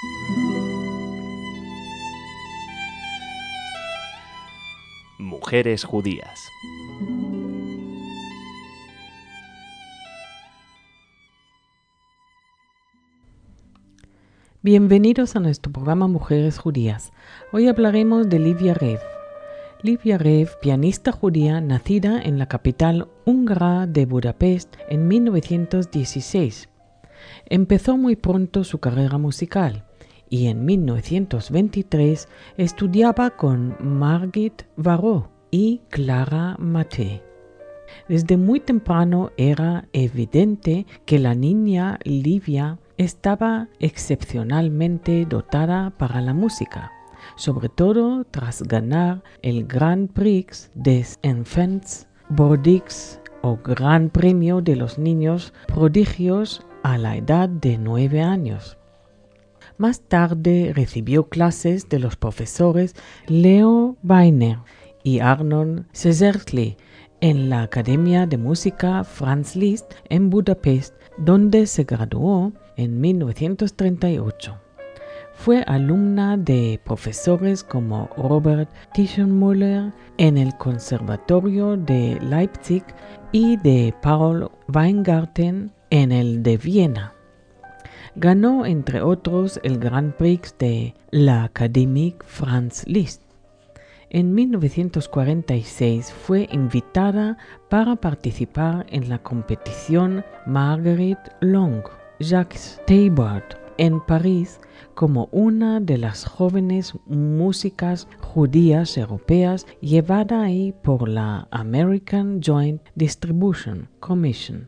Mujeres judías. Bienvenidos a nuestro programa Mujeres Judías. Hoy hablaremos de Livia Rev. Livia Rev, pianista judía nacida en la capital húngara de Budapest en 1916. Empezó muy pronto su carrera musical y en 1923 estudiaba con Margit Varró y Clara Maté. Desde muy temprano era evidente que la niña Livia estaba excepcionalmente dotada para la música, sobre todo tras ganar el Grand Prix des Enfants Prodiges o Gran Premio de los Niños Prodigios a la edad de 9 años. Más tarde recibió clases de los profesores Leo Weiner y Arnon Székely en la Academia de Música Franz Liszt en Budapest, donde se graduó en 1938. Fue alumna de profesores como Robert Tischenmüller en el Conservatorio de Leipzig y de Paul Weingarten en el de Viena. Ganó, entre otros, el Grand Prix de la Académie Franz Liszt. En 1946 fue invitada para participar en la competición Marguerite Long, Jacques Theibard, en París, como una de las jóvenes músicas judías europeas llevada ahí por la American Joint Distribution Commission.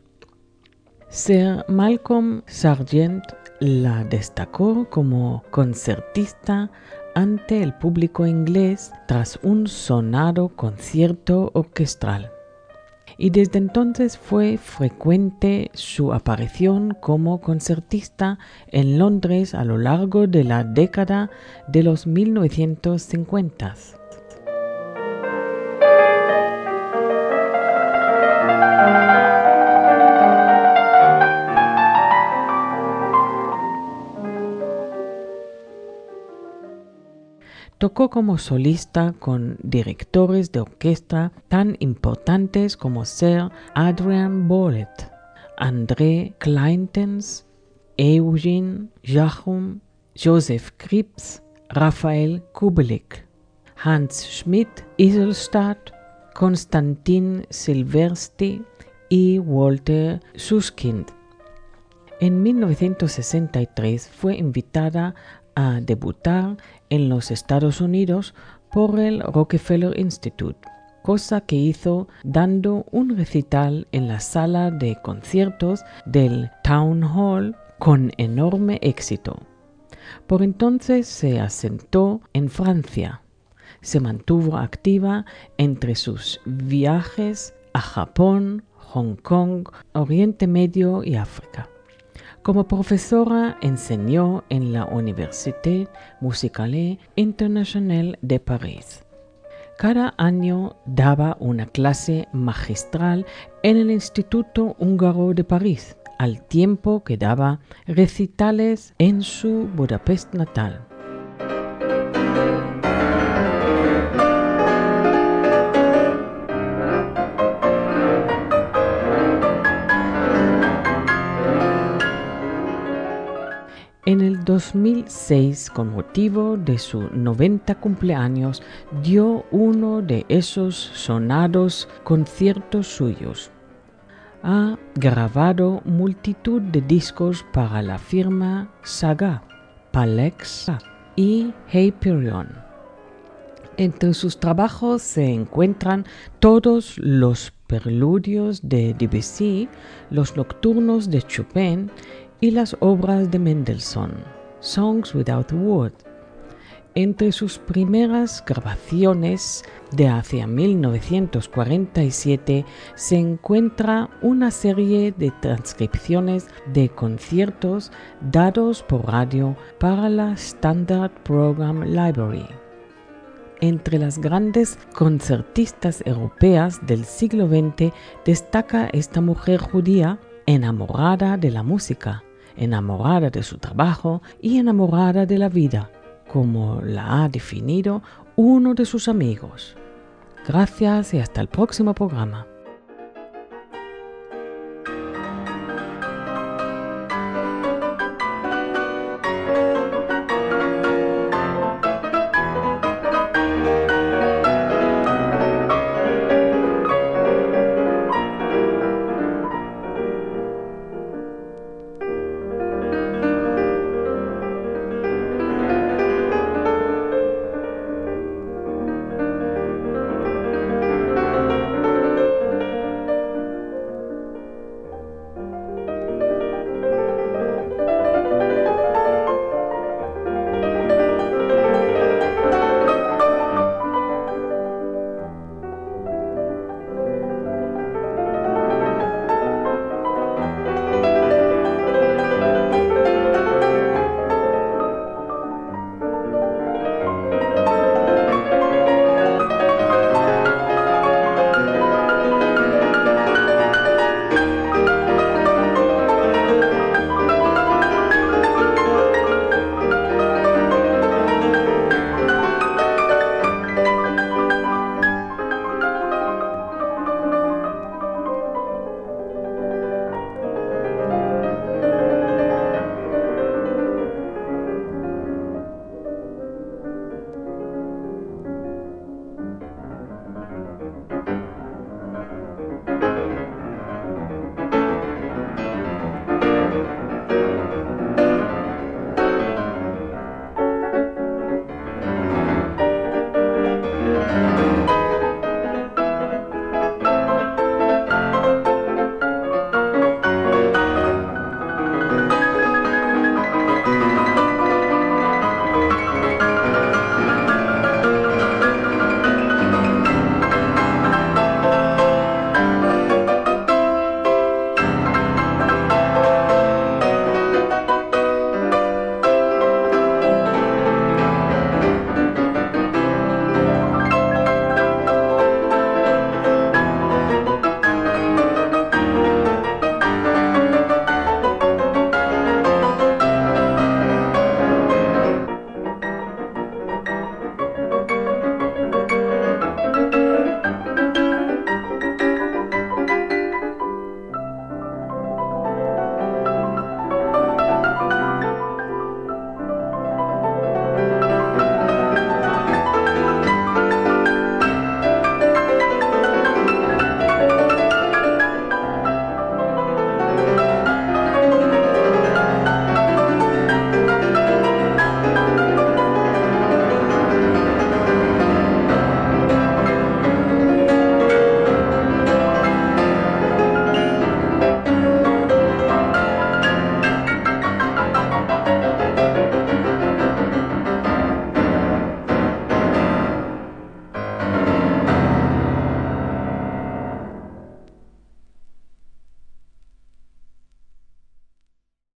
Sir Malcolm Sargent la destacó como concertista ante el público inglés tras un sonado concierto orquestal. Y desde entonces fue frecuente su aparición como concertista en Londres a lo largo de la década de los 1950. Tocó como solista con directores de orquesta tan importantes como Sir Adrian Bolet, André Kleintens, Eugene Jachum, Joseph Krips, Raphael Kubelik, Hans Schmidt Iselstadt, Konstantin Silversti y Walter Susskind. En 1963 fue invitada a debutar en los Estados Unidos por el Rockefeller Institute, cosa que hizo dando un recital en la sala de conciertos del Town Hall con enorme éxito. Por entonces se asentó en Francia. Se mantuvo activa entre sus viajes a Japón, Hong Kong, Oriente Medio y África. Como profesora enseñó en la Université Musicale Internationale de París. Cada año daba una clase magistral en el Instituto Húngaro de París, al tiempo que daba recitales en su Budapest natal. En el 2006, con motivo de su 90 cumpleaños, dio uno de esos sonados conciertos suyos. Ha grabado multitud de discos para la firma Saga, Palex y Hyperion. Entre sus trabajos se encuentran todos los preludios de Debussy, los nocturnos de Chopin y las obras de Mendelssohn, Songs Without Words. Entre sus primeras grabaciones de hacia 1947 se encuentra una serie de transcripciones de conciertos dados por radio para la Standard Program Library. Entre las grandes concertistas europeas del siglo XX destaca esta mujer judía enamorada de la música, enamorada de su trabajo y enamorada de la vida, como la ha definido uno de sus amigos. Gracias y hasta el próximo programa.